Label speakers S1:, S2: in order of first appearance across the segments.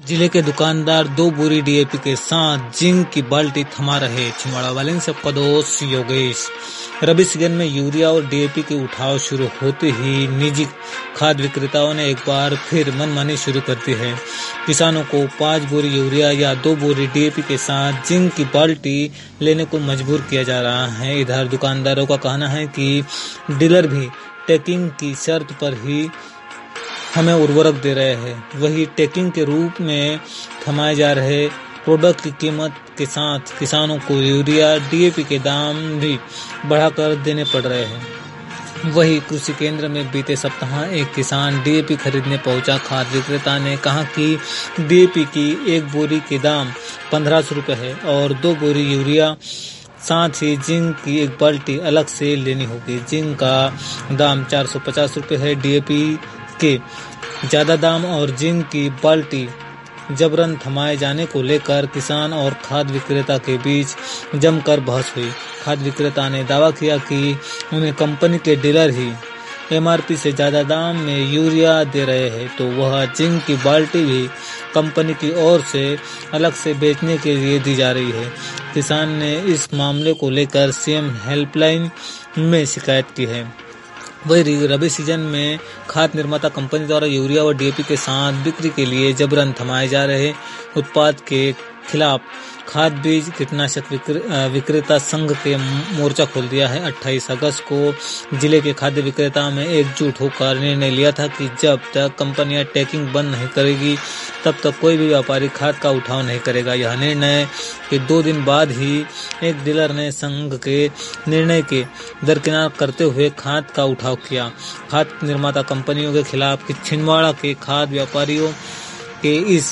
S1: जिले के दुकानदार 2 बोरी डीएपी के साथ जिंक की बाल्टी थमा रहे। छिंदवाड़ा वाले से आपका दोस्त योगेश। रबी सीजन में यूरिया और डीएपी के उठाव शुरू होते ही निजी खाद विक्रेताओं ने एक बार फिर मनमानी शुरू कर दी है। किसानों को 5 बोरी यूरिया या 2 बोरी डीएपी के साथ जिंक की बाल्टी लेने को मजबूर किया जा रहा है। इधर दुकानदारों का कहना है कि डीलर भी टैगिंग की शर्त पर ही हमें उर्वरक दे रहे हैं। वही टैगिंग के रूप में थमाए जा रहे प्रोडक्ट की कीमत के साथ किसानों को यूरिया डीएपी के दाम भी बढ़ाकर देने पड़ रहे हैं। वही कृषि केंद्र में बीते सप्ताह एक किसान डीएपी खरीदने पहुंचा। खाद विक्रेता ने कहा कि डीएपी की 1 बोरी के दाम 1500 रुपये है और 2 बोरी यूरिया साथ ही जिंक की 1 बाल्टी अलग से लेनी होगी। जिंक का दाम 450 रुपये है। डीएपी के ज्यादा दाम और जिंक की बाल्टी जबरन थमाए जाने को लेकर किसान और खाद विक्रेता के बीच जमकर बहस हुई। खाद विक्रेता ने दावा किया कि उन्हें कंपनी के डीलर ही एमआरपी से ज्यादा दाम में यूरिया दे रहे हैं, तो वह जिंक की बाल्टी भी कंपनी की ओर से अलग से बेचने के लिए दी जा रही है। किसान ने इस मामले को लेकर सीएम हेल्पलाइन में शिकायत की है। वही रबी सीजन में खाद निर्माता कंपनी द्वारा यूरिया और डीएपी के साथ बिक्री के लिए जबरन थमाए जा रहे उत्पाद के खिलाफ खाद बीज कीटनाशक विक्रेता संघ के मोर्चा खोल दिया है। 28 अगस्त को जिले के खाद्य विक्रेता में एकजुट होकर निर्णय लिया था कि जब तक कंपनियां टैगिंग बंद नहीं करेगी तब तक कोई भी व्यापारी खाद का उठाव नहीं करेगा। यह निर्णय के 2 दिन बाद ही एक डीलर ने संघ के निर्णय के दरकिनार करते हुए खाद का उठाव किया। खाद निर्माता कंपनियों के खिलाफ छिंदवाड़ा के खाद व्यापारियों के इस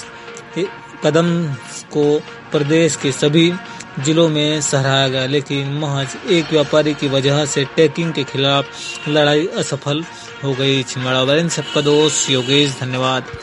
S1: कदम को प्रदेश के सभी जिलों में सराहा गया, लेकिन महज एक व्यापारी की वजह से टैगिंग के खिलाफ लड़ाई असफल हो गई। छिंदवाड़ा वाले सबका दोस्त योगेश। धन्यवाद।